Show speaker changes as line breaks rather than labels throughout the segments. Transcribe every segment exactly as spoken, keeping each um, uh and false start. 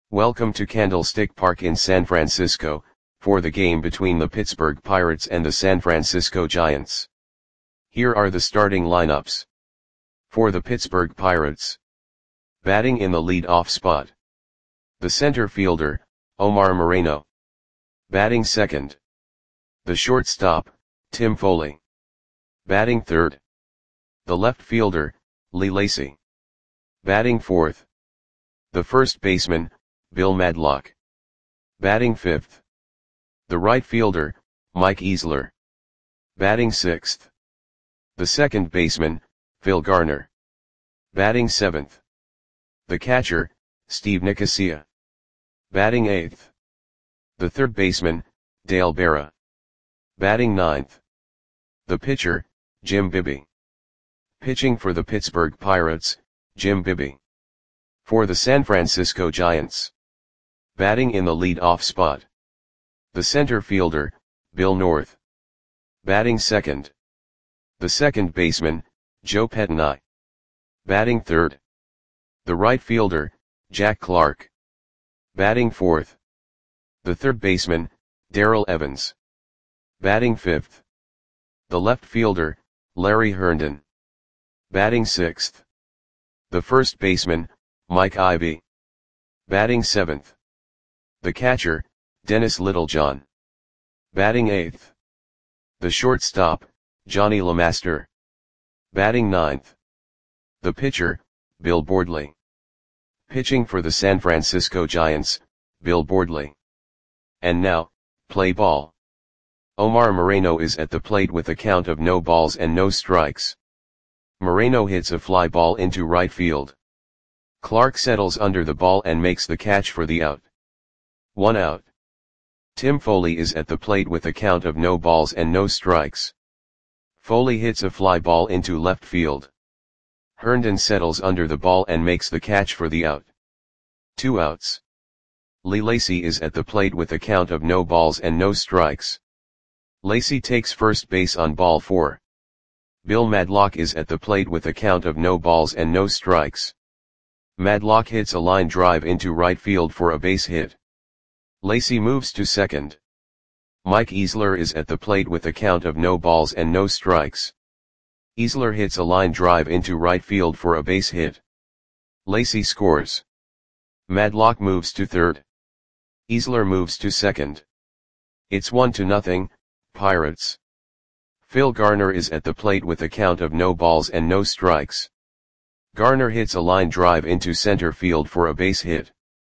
Welcome to Candlestick Park in San Francisco, for the game between the Pittsburgh Pirates and the San Francisco Giants. Here are the starting lineups. For the Pittsburgh Pirates. Batting in the lead-off spot. The center fielder, Omar Moreno. Batting second. The shortstop, Tim Foley. Batting third. The left fielder, Lee Lacy. Batting fourth. The first baseman, Bill Madlock. Batting fifth. The right fielder, Mike Easler. Batting sixth. The second baseman, Phil Garner. Batting seventh. The catcher, Steve Nicosia. Batting eighth. The third baseman, Dale Berra. Batting ninth. The pitcher, Jim Bibby. Pitching for the Pittsburgh Pirates, Jim Bibby. For the San Francisco Giants. Batting in the lead-off spot. The center fielder, Bill North. Batting second. The second baseman, Joe Pettinai. Batting third. The right fielder, Jack Clark. Batting fourth. The third baseman, Darrell Evans. Batting fifth. The left fielder, Larry Herndon. Batting sixth. The first baseman, Mike Ivey. Batting seventh. The catcher, Dennis Littlejohn. Batting eighth. The shortstop, Johnny LeMaster. Batting ninth. The pitcher, Bill Boardley. Pitching for the San Francisco Giants, Bill Boardley. And now, play ball. Omar Moreno is at the plate with a count of no balls and no strikes. Moreno hits a fly ball into right field. Clark settles under the ball and makes the catch for the out. One out. Tim Foley is at the plate with a count of no balls and no strikes. Foley hits a fly ball into left field. Herndon settles under the ball and makes the catch for the out. Two outs. Lee Lacy is at the plate with a count of no balls and no strikes. Lacy takes first base on ball four. Bill Madlock is at the plate with a count of no balls and no strikes. Madlock hits a line drive into right field for a base hit. Lacy moves to second. Mike Easler is at the plate with a count of no balls and no strikes. Easler hits a line drive into right field for a base hit. Lacy scores. Madlock moves to third. Easler moves to second. It's one to nothing, Pirates. Phil Garner is at the plate with a count of no balls and no strikes. Garner hits a line drive into center field for a base hit.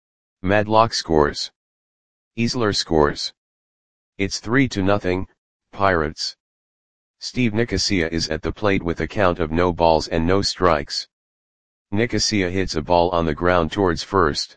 Madlock scores. Easler scores. It's three to nothing, Pirates. Steve Nicosia is at the plate with a count of no balls and no strikes. Nicosia hits a ball on the ground towards first.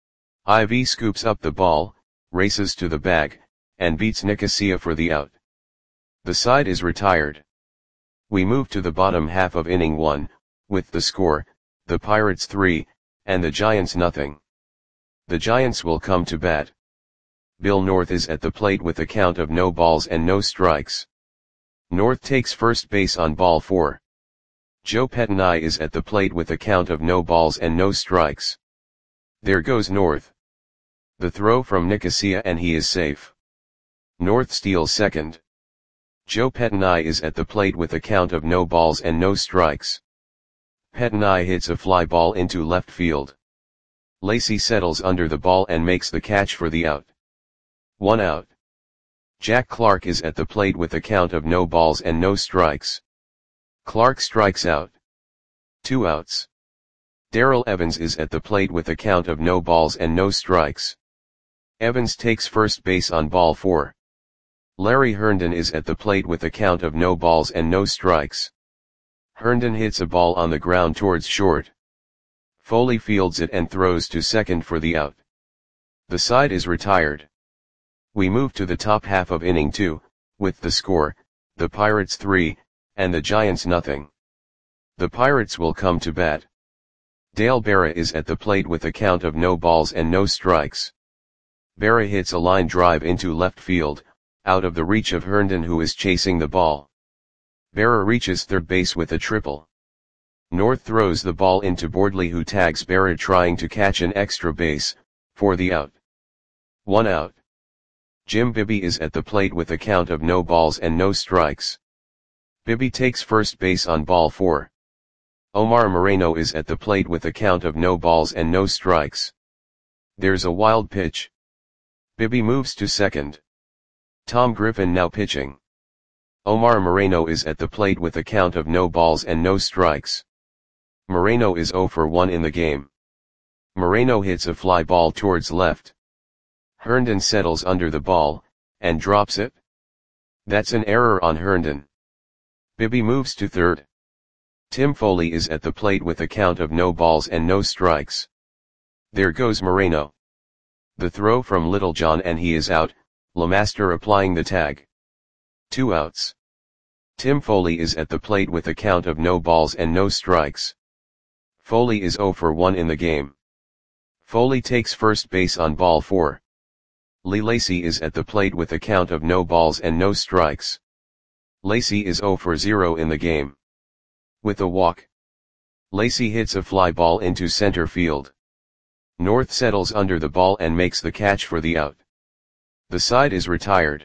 Ivy scoops up the ball, races to the bag, and beats Nicosia for the out. The side is retired. We move to the bottom half of inning one, with the score, the Pirates three, and the Giants nothing. The Giants will come to bat. Bill North is at the plate with a count of no balls and no strikes. North takes first base on ball four. Joe Pettinai is at the plate with a count of no balls and no strikes. There goes North. The throw from Nicosia and he is safe. North steals second. Joe Pettinai is at the plate with a count of no balls and no strikes. Pettinai hits a fly ball into left field. Lacy settles under the ball and makes the catch for the out. One out. Jack Clark is at the plate with a count of no balls and no strikes. Clark strikes out. Two outs. Darrell Evans is at the plate with a count of no balls and no strikes. Evans takes first base on ball four. Larry Herndon is at the plate with a count of no balls and no strikes. Herndon hits a ball on the ground towards short. Foley fields it and throws to second for the out. The side is retired. We move to the top half of inning two, with the score, the Pirates three, and the Giants nothing. The Pirates will come to bat. Dale Berra is at the plate with a count of no balls and no strikes. Berra hits a line drive into left field, out of the reach of Herndon who is chasing the ball. Berra reaches third base with a triple. North throws the ball into Boardley who tags Berra trying to catch an extra base, for the out. One out. Jim Bibby is at the plate with a count of no balls and no strikes. Bibby takes first base on ball four. Omar Moreno is at the plate with a count of no balls and no strikes. There's a wild pitch. Bibby moves to second. Tom Griffin now pitching. Omar Moreno is at the plate with a count of no balls and no strikes. Moreno is zero for one in the game. Moreno hits a fly ball towards left. Herndon settles under the ball, and drops it. That's an error on Herndon. Bibby moves to third. Tim Foley is at the plate with a count of no balls and no strikes. There goes Moreno. The throw from Littlejohn and he is out, LeMaster applying the tag. Two outs. Tim Foley is at the plate with a count of no balls and no strikes. Foley is zero for one in the game. Foley takes first base on ball four. Lee Lacy is at the plate with a count of no balls and no strikes. Lacy is zero for zero in the game. With a walk, Lacy hits a fly ball into center field. North settles under the ball and makes the catch for the out. The side is retired.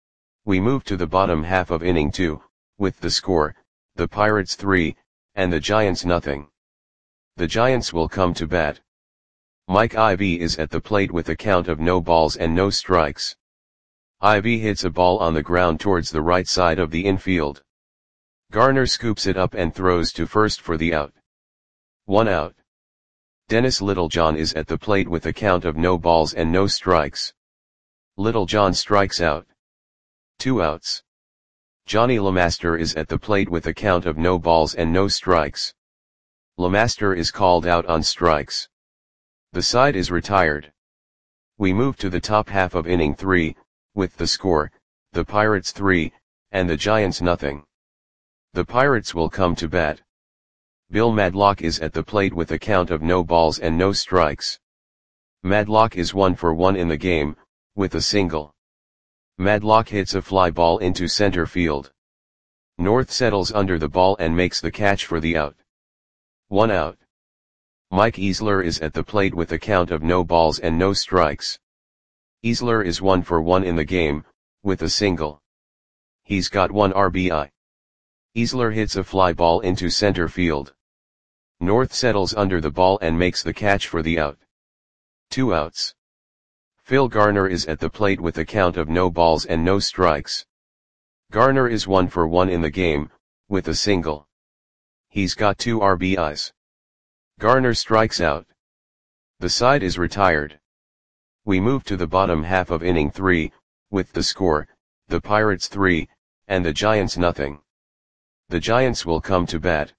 We move to the bottom half of inning two, with the score, the Pirates three, and the Giants nothing. The Giants will come to bat. Mike Ivy is at the plate with a count of no balls and no strikes. Ivy hits a ball on the ground towards the right side of the infield. Garner scoops it up and throws to first for the out. One out. Dennis Littlejohn is at the plate with a count of no balls and no strikes. Littlejohn strikes out. Two outs. Johnny LeMaster is at the plate with a count of no balls and no strikes. LeMaster is called out on strikes. The side is retired. We move to the top half of inning three, with the score, the Pirates three, and the Giants nothing. The Pirates will come to bat. Bill Madlock is at the plate with a count of no balls and no strikes. Madlock is one for one in the game, with a single. Madlock hits a fly ball into center field. North settles under the ball and makes the catch for the out. One out. Mike Easler is at the plate with a count of no balls and no strikes. Easler is one for one in the game, with a single. He's got one R B I. Easler hits a fly ball into center field. North settles under the ball and makes the catch for the out. Two outs. Phil Garner is at the plate with a count of no balls and no strikes. Garner is one for one in the game, with a single. He's got two R B Is. Garner strikes out. The side is retired. We move to the bottom half of inning three, with the score, the Pirates three, and the Giants nothing. The Giants will come to bat.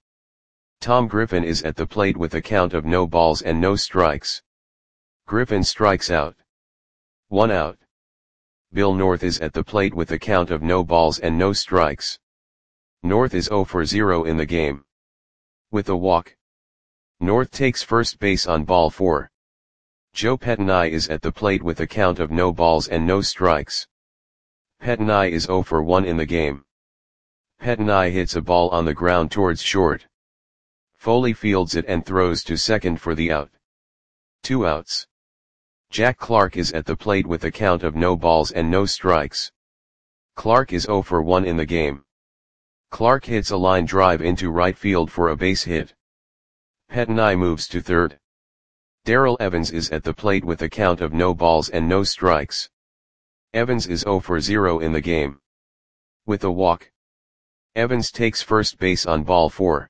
Tom Griffin is at the plate with a count of no balls and no strikes. Griffin strikes out. One out. Bill North is at the plate with a count of no balls and no strikes. North is zero for zero in the game. With a walk, North takes first base on ball four. Joe Pettinai is at the plate with a count of no balls and no strikes. Pettinai is zero for one in the game. Pettinai hits a ball on the ground towards short. Foley fields it and throws to second for the out. Two outs. Jack Clark is at the plate with a count of no balls and no strikes. Clark is zero for one in the game. Clark hits a line drive into right field for a base hit. Pettinai moves to third. Darrell Evans is at the plate with a count of no balls and no strikes. Evans is zero for zero in the game. With a walk, Evans takes first base on ball four.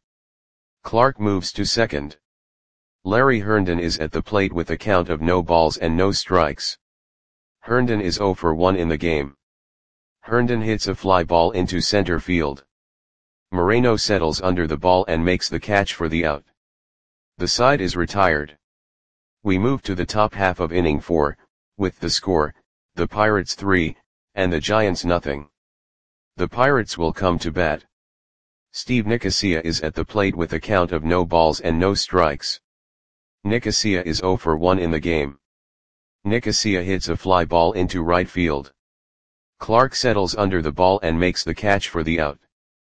Clark moves to second. Larry Herndon is at the plate with a count of no balls and no strikes. Herndon is zero for one in the game. Herndon hits a fly ball into center field. Moreno settles under the ball and makes the catch for the out. The side is retired. We move to the top half of inning four, with the score, the Pirates three, and the Giants nothing. The Pirates will come to bat. Steve Nicosia is at the plate with a count of no balls and no strikes. Nicosia is zero for one in the game. Nicosia hits a fly ball into right field. Clark settles under the ball and makes the catch for the out.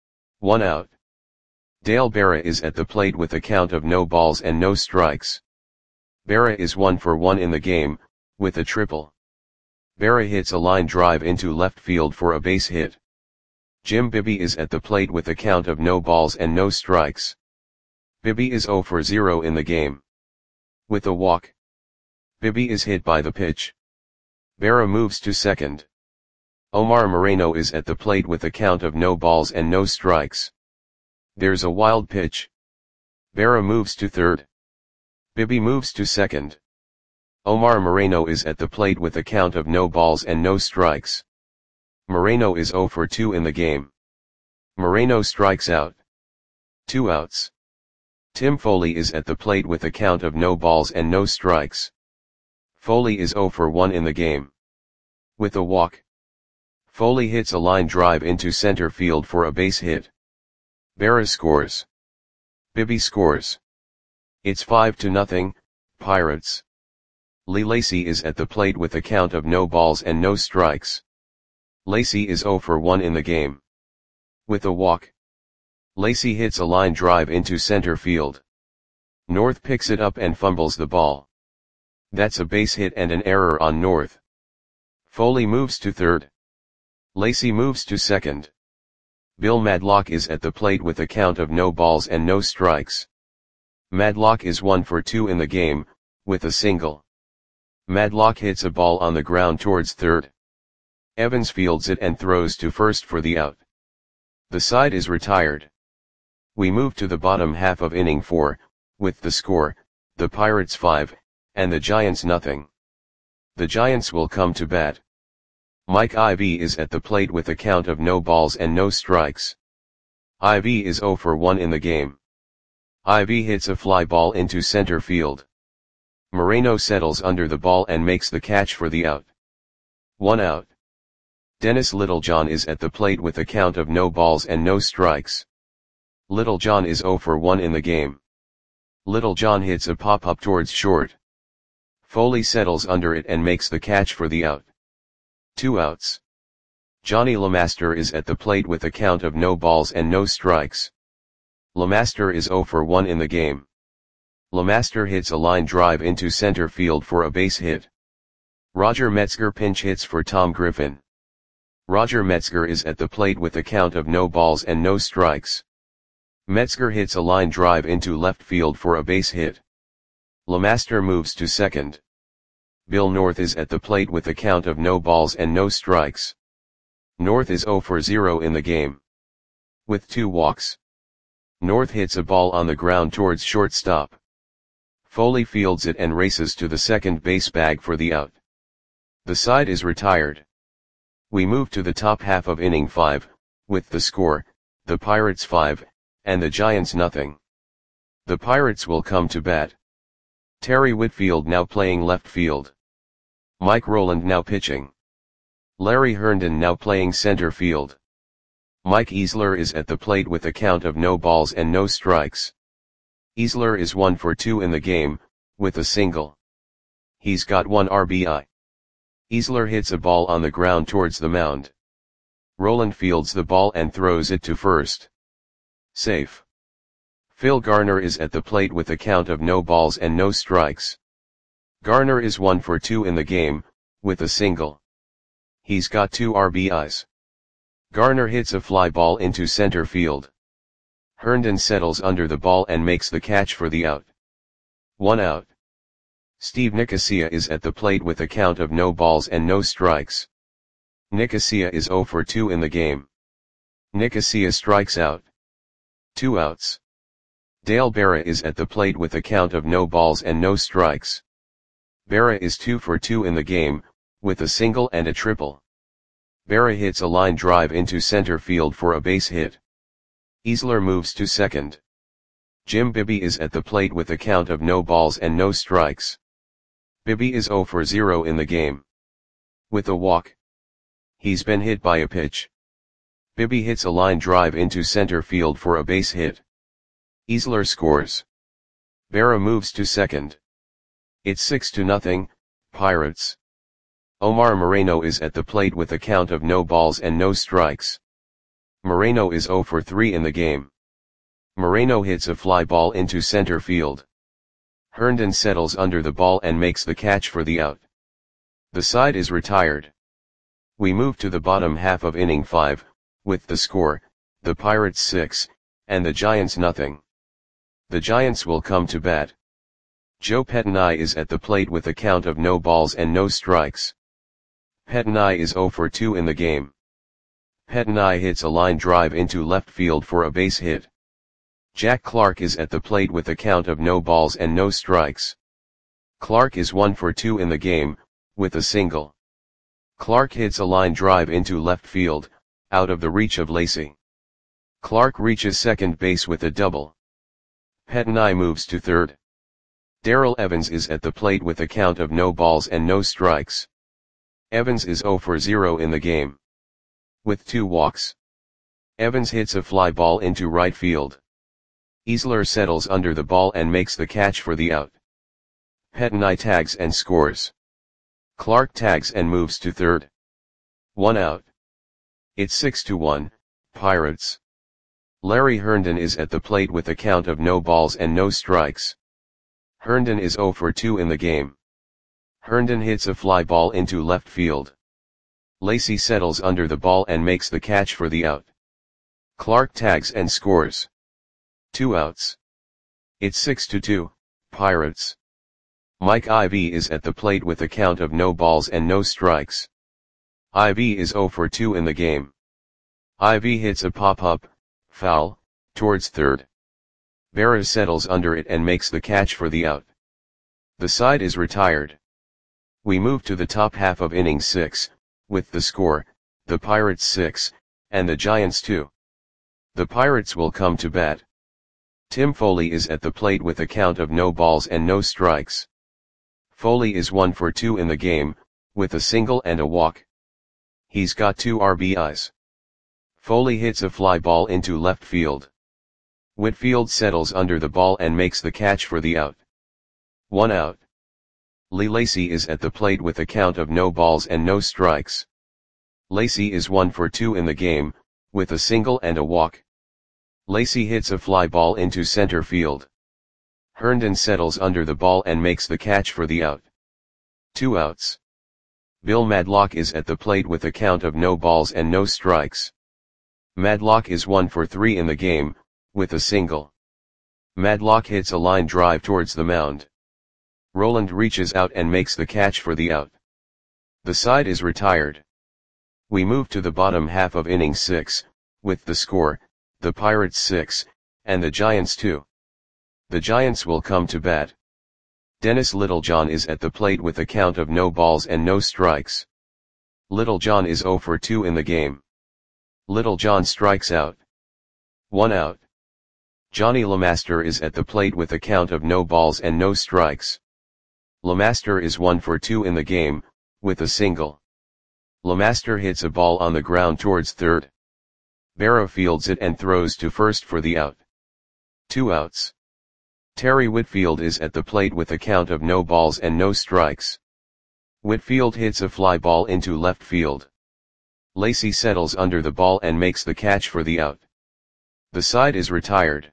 One out. Dale Berra is at the plate with a count of no balls and no strikes. Berra is one for one in the game, with a triple. Berra hits a line drive into left field for a base hit. Jim Bibby is at the plate with a count of no balls and no strikes. Bibby is zero for zero in the game. With a walk. Bibby is hit by the pitch. Berra moves to second. Omar Moreno is at the plate with a count of no balls and no strikes. There's a wild pitch. Berra moves to third. Bibby moves to second. Omar Moreno is at the plate with a count of no balls and no strikes. Moreno is zero for two in the game. Moreno strikes out. Two outs. Tim Foley is at the plate with a count of no balls and no strikes. Foley is zero for one in the game. With a walk. Foley hits a line drive into center field for a base hit. Berra scores. Bibby scores. It's five to nothing, Pirates. Lee Lacy is at the plate with a count of no balls and no strikes. Lacy is zero for one in the game. With a walk. Lacy hits a line drive into center field. North picks it up and fumbles the ball. That's a base hit and an error on North. Foley moves to third. Lacy moves to second. Bill Madlock is at the plate with a count of no balls and no strikes. Madlock is one for two in the game, with a single. Madlock hits a ball on the ground towards third. Evans fields it and throws to first for the out. The side is retired. We move to the bottom half of inning four, with the score, the Pirates five, and the Giants nothing. The Giants will come to bat. Mike Ivy is at the plate with a count of no balls and no strikes. Ivy is zero for one in the game. Ivy hits a fly ball into center field. Moreno settles under the ball and makes the catch for the out. One out. Dennis Littlejohn is at the plate with a count of no balls and no strikes. Littlejohn is zero for one in the game. Littlejohn hits a pop-up towards short. Foley settles under it and makes the catch for the out. Two outs. Johnny LeMaster is at the plate with a count of no balls and no strikes. LeMaster is zero for one in the game. LeMaster hits a line drive into center field for a base hit. Roger Metzger pinch hits for Tom Griffin. Roger Metzger is at the plate with a count of no balls and no strikes. Metzger hits a line drive into left field for a base hit. LeMaster moves to second. Bill North is at the plate with a count of no balls and no strikes. North is zero for zero in the game. With two walks. North hits a ball on the ground towards shortstop. Foley fields it and races to the second base bag for the out. The side is retired. We move to the top half of inning five, with the score, the Pirates five, and the Giants nothing. The Pirates will come to bat. Terry Whitfield now playing left field. Mike Rowland now pitching. Larry Herndon now playing center field. Mike Easler is at the plate with a count of no balls and no strikes. Easler is one for two in the game, with a single. He's got one R B I. Easler hits a ball on the ground towards the mound. Rowland fields the ball and throws it to first. Safe. Phil Garner is at the plate with a count of no balls and no strikes. Garner is one for two in the game, with a single. He's got two R B Is. Garner hits a fly ball into center field. Herndon settles under the ball and makes the catch for the out. One out. Steve Nicosia is at the plate with a count of no balls and no strikes. Nicosia is zero for two in the game. Nicosia strikes out. Two outs. Dale Berra is at the plate with a count of no balls and no strikes. Berra is two for two in the game, with a single and a triple. Berra hits a line drive into center field for a base hit. Easler moves to second. Jim Bibby is at the plate with a count of no balls and no strikes. Bibby is zero for zero in the game. With a walk. He's been hit by a pitch. Bibby hits a line drive into center field for a base hit. Easler scores. Berra moves to second. It's six to nothing, Pirates. Omar Moreno is at the plate with a count of no balls and no strikes. Moreno is zero for three in the game. Moreno hits a fly ball into center field. Herndon settles under the ball and makes the catch for the out. The side is retired. We move to the bottom half of inning five, with the score, the Pirates six, and the Giants nothing. The Giants will come to bat. Joe Pettinai is at the plate with a count of no balls and no strikes. Pettinai is oh for two in the game. Pettinai hits a line drive into left field for a base hit. Jack Clark is at the plate with a count of no balls and no strikes. Clark is one for two in the game, with a single. Clark hits a line drive into left field, out of the reach of Lacy. Clark reaches second base with a double. Pettinai moves to third. Darrell Evans is at the plate with a count of no balls and no strikes. Evans is oh for zero in the game. With two walks. Evans hits a fly ball into right field. Easler settles under the ball and makes the catch for the out. Pettinai tags and scores. Clark tags and moves to third. One out. It's six to one, Pirates. Larry Herndon is at the plate with a count of no balls and no strikes. Herndon is oh for two in the game. Herndon hits a fly ball into left field. Lacy settles under the ball and makes the catch for the out. Clark tags and scores. Two outs. It's six to two, Pirates. Mike Ivy is at the plate with a count of no balls and no strikes. Ivy is oh for two in the game. Ivy hits a pop-up, foul, towards third. Berra settles under it and makes the catch for the out. The side is retired. We move to the top half of inning six, with the score, the Pirates six, and the Giants two. The Pirates will come to bat. Tim Foley is at the plate with a count of no balls and no strikes. Foley is one for two in the game, with a single and a walk. He's got two R B Is. Foley hits a fly ball into left field. Whitfield settles under the ball and makes the catch for the out. One out. Lee Lacy is at the plate with a count of no balls and no strikes. Lacy is one for two in the game, with a single and a walk. Lacy hits a fly ball into center field. Herndon settles under the ball and makes the catch for the out. Two outs. Bill Madlock is at the plate with a count of no balls and no strikes. Madlock is one for three in the game, with a single. Madlock hits a line drive towards the mound. Roland reaches out and makes the catch for the out. The side is retired. We move to the bottom half of inning six, with the score, the Pirates six, and the Giants two. The Giants will come to bat. Dennis Littlejohn is at the plate with a count of no balls and no strikes. Littlejohn is oh for two in the game. Littlejohn strikes out. One out. Johnny LeMaster is at the plate with a count of no balls and no strikes. LeMaster is one for two in the game, with a single. LeMaster hits a ball on the ground towards third. Berra fields it and throws to first for the out. Two outs. Terry Whitfield is at the plate with a count of no balls and no strikes. Whitfield hits a fly ball into left field. Lacy settles under the ball and makes the catch for the out. The side is retired.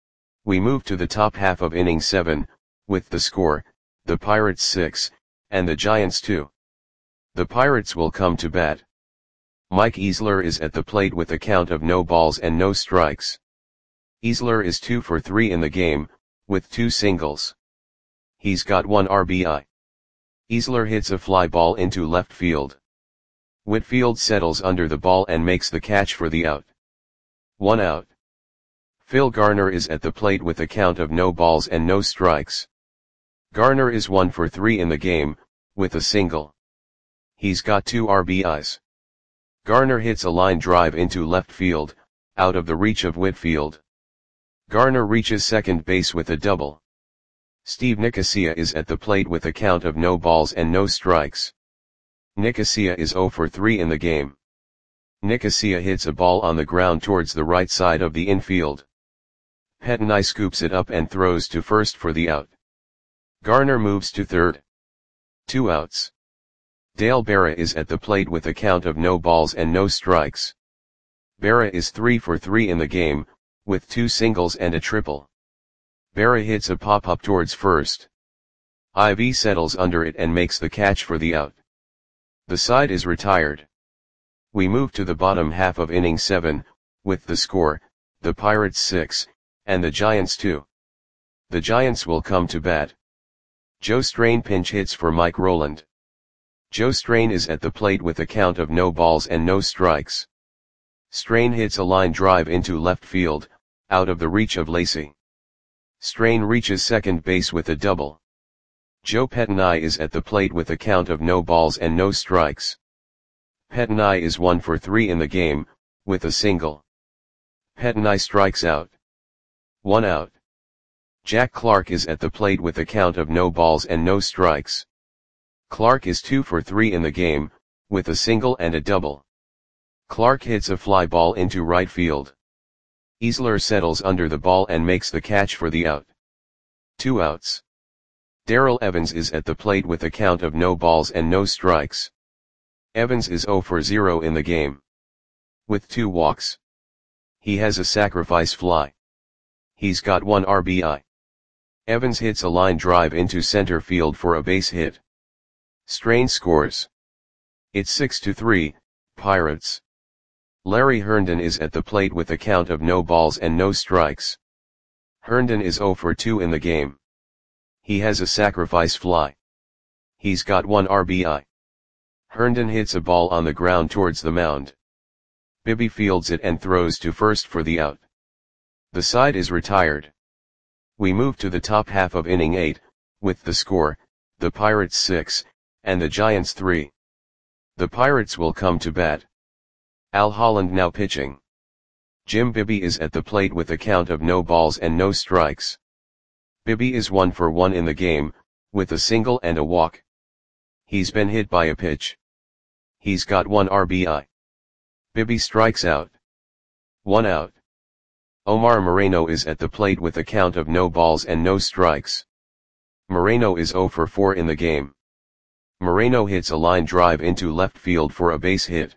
We move to the top half of inning seven, with the score, the Pirates six, and the Giants two. The Pirates will come to bat. Mike Easler is at the plate with a count of no balls and no strikes. Easler is two for three in the game, with two singles. He's got one R B I. Easler hits a fly ball into left field. Whitfield settles under the ball and makes the catch for the out. One out. Phil Garner is at the plate with a count of no balls and no strikes. Garner is one for three in the game, with a single. He's got two R B Is. Garner hits a line drive into left field, out of the reach of Whitfield. Garner reaches second base with a double. Steve Nicosia is at the plate with a count of no balls and no strikes. Nicosia is oh for three in the game. Nicosia hits a ball on the ground towards the right side of the infield. Pettinai scoops it up and throws to first for the out. Garner moves to third. Two outs. Dale Berra is at the plate with a count of no balls and no strikes. Berra is three for three in the game, with two singles and a triple. Berra hits a pop-up towards first. Ivy settles under it and makes the catch for the out. The side is retired. We move to the bottom half of inning seven, with the score, the Pirates six, and the Giants two. The Giants will come to bat. Joe Strain pinch hits for Mike Rowland. Joe Strain is at the plate with a count of no balls and no strikes. Strain hits a line drive into left field, out of the reach of Lacy. Strain reaches second base with a double. Joe Pettinai is at the plate with a count of no balls and no strikes. Pettinai is one for three in the game, with a single. Pettinai strikes out. One out. Jack Clark is at the plate with a count of no balls and no strikes. Clark is two for three in the game, with a single and a double. Clark hits a fly ball into right field. Easler settles under the ball and makes the catch for the out. Two outs. Darrell Evans is at the plate with a count of no balls and no strikes. Evans is zero for zero in the game. With two walks. He has a sacrifice fly. He's got one R B I. Evans hits a line drive into center field for a base hit. Strain scores. It's six to three, Pirates. Larry Herndon is at the plate with a count of no balls and no strikes. Herndon is zero for two in the game. He has a sacrifice fly. He's got one R B I. Herndon hits a ball on the ground towards the mound. Bibby fields it and throws to first for the out. The side is retired. We move to the top half of inning eight, with the score, the Pirates six, and the Giants three. The Pirates will come to bat. Al Holland now pitching. Jim Bibby is at the plate with a count of no balls and no strikes. Bibby is one for one in the game, with a single and a walk. He's been hit by a pitch. He's got one R B I. Bibby strikes out. One out. Omar Moreno is at the plate with a count of no balls and no strikes. Moreno is zero for four in the game. Moreno hits a line drive into left field for a base hit.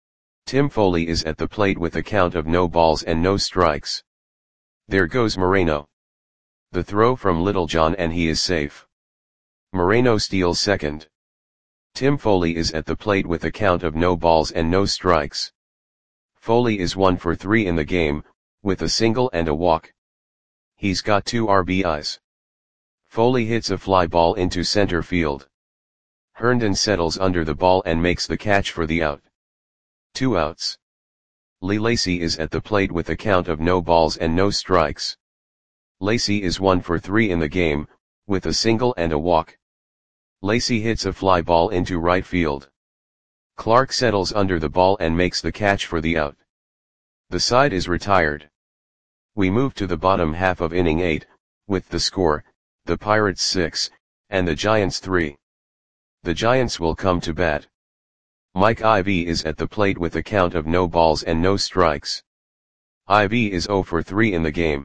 Tim Foley is at the plate with a count of no balls and no strikes. There goes Moreno. The throw from Littlejohn and he is safe. Moreno steals second. Tim Foley is at the plate with a count of no balls and no strikes. Foley is one for three in the game, with a single and a walk. He's got two R B Is. Foley hits a fly ball into center field. Herndon settles under the ball and makes the catch for the out. Two outs. Lee Lacy is at the plate with a count of no balls and no strikes. Lacy is one for three in the game, with a single and a walk. Lacy hits a fly ball into right field. Clark settles under the ball and makes the catch for the out. The side is retired. We move to the bottom half of inning eight, with the score, the Pirates six, and the Giants three. The Giants will come to bat. Mike Ivy is at the plate with a count of no balls and no strikes. Ivy is zero for three in the game.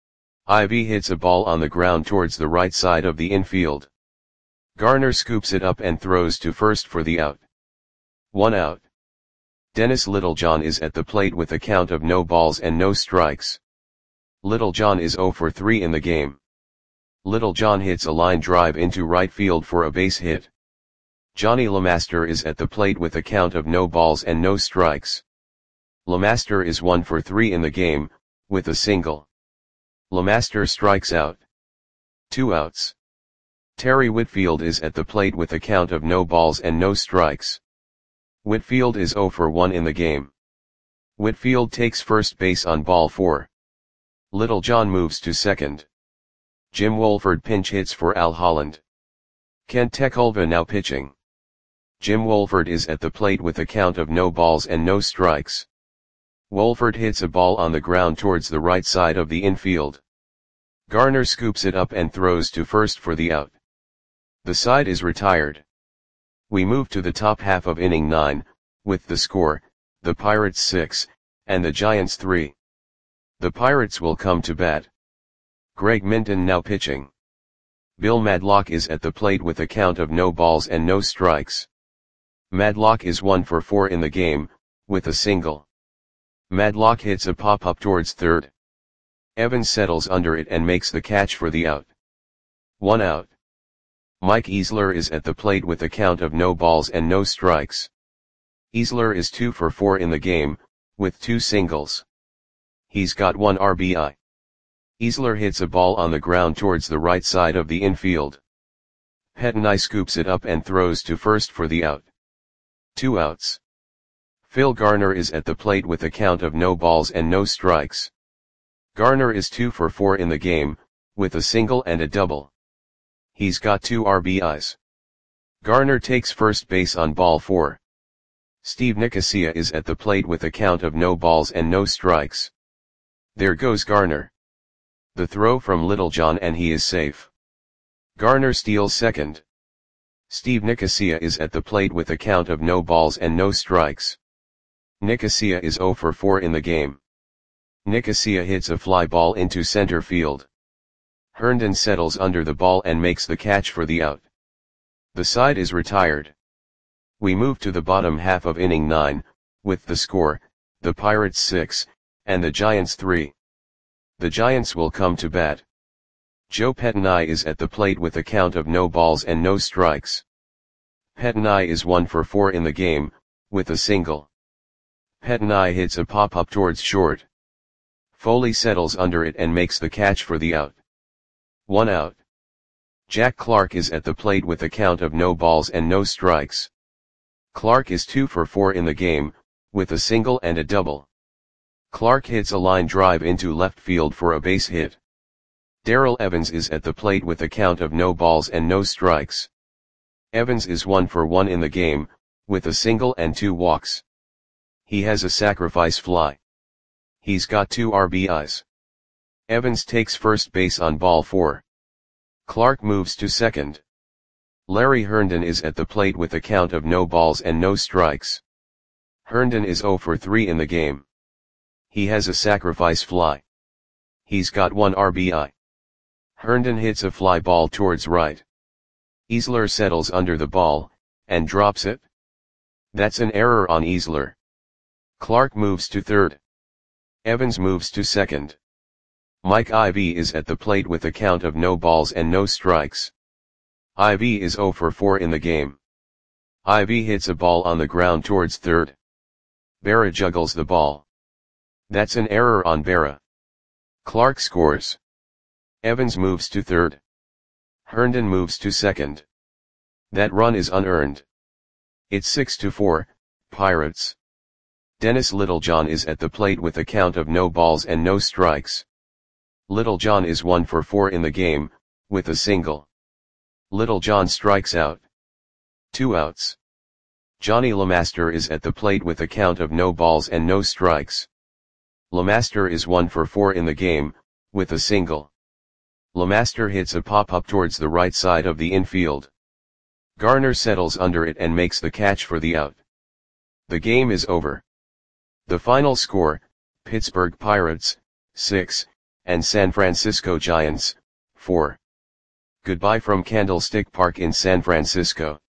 Ivy hits a ball on the ground towards the right side of the infield. Garner scoops it up and throws to first for the out. One out. Dennis Littlejohn is at the plate with a count of no balls and no strikes. Littlejohn is zero for three in the game. Littlejohn hits a line drive into right field for a base hit. Johnny LeMaster is at the plate with a count of no balls and no strikes. LeMaster is one for three in the game, with a single. LeMaster strikes out. Two outs. Terry Whitfield is at the plate with a count of no balls and no strikes. Whitfield is zero for one in the game. Whitfield takes first base on ball four. Littlejohn moves to second. Jim Wolford pinch hits for Al Holland. Kent Tekulve now pitching. Jim Wolford is at the plate with a count of no balls and no strikes. Wolford hits a ball on the ground towards the right side of the infield. Garner scoops it up and throws to first for the out. The side is retired. We move to the top half of inning nine, with the score, the Pirates six, and the Giants three. The Pirates will come to bat. Greg Minton now pitching. Bill Madlock is at the plate with a count of no balls and no strikes. Madlock is one for four in the game, with a single. Madlock hits a pop-up towards third. Evans settles under it and makes the catch for the out. One out. Mike Easler is at the plate with a count of no balls and no strikes. Easler is two for four in the game, with two singles. He's got one R B I. Easler hits a ball on the ground towards the right side of the infield. Pettenai scoops it up and throws to first for the out. Two outs. Phil Garner is at the plate with a count of no balls and no strikes. Garner is two for four in the game, with a single and a double. He's got two R B Is. Garner takes first base on ball four. Steve Nicosia is at the plate with a count of no balls and no strikes. There goes Garner. The throw from Littlejohn and he is safe. Garner steals second. Steve Nicosia is at the plate with a count of no balls and no strikes. Nicosia is zero for four in the game. Nicosia hits a fly ball into center field. Herndon settles under the ball and makes the catch for the out. The side is retired. We move to the bottom half of inning nine, with the score, the Pirates six, and the Giants three. The Giants will come to bat. Joe Pettenai is at the plate with a count of no balls and no strikes. Pettenai is one for four in the game, with a single. Pettenai hits a pop-up towards short. Foley settles under it and makes the catch for the out. One out. Jack Clark is at the plate with a count of no balls and no strikes. Clark is two for four in the game, with a single and a double. Clark hits a line drive into left field for a base hit. Darrell Evans is at the plate with a count of no balls and no strikes. Evans is one for one in the game, with a single and two walks. He has a sacrifice fly. He's got two R B Is. Evans takes first base on ball four. Clark moves to second. Larry Herndon is at the plate with a count of no balls and no strikes. Herndon is zero for three in the game. He has a sacrifice fly. He's got one R B I. Herndon hits a fly ball towards right. Easler settles under the ball, and drops it. That's an error on Easler. Clark moves to third. Evans moves to second. Mike Ivy is at the plate with a count of no balls and no strikes. Ivy is zero for four in the game. Ivy hits a ball on the ground towards third. Berra juggles the ball. That's an error on Berra. Clark scores. Evans moves to third. Herndon moves to second. That run is unearned. It's six to four, Pirates. Dennis Littlejohn is at the plate with a count of no balls and no strikes. Littlejohn is one for four in the game, with a single. Littlejohn strikes out. Two outs. Johnny LeMaster is at the plate with a count of no balls and no strikes. LeMaster is one for four in the game, with a single. LeMaster hits a pop-up towards the right side of the infield. Garner settles under it and makes the catch for the out. The game is over. The final score, Pittsburgh Pirates, six, and San Francisco Giants, four. Goodbye from Candlestick Park in San Francisco.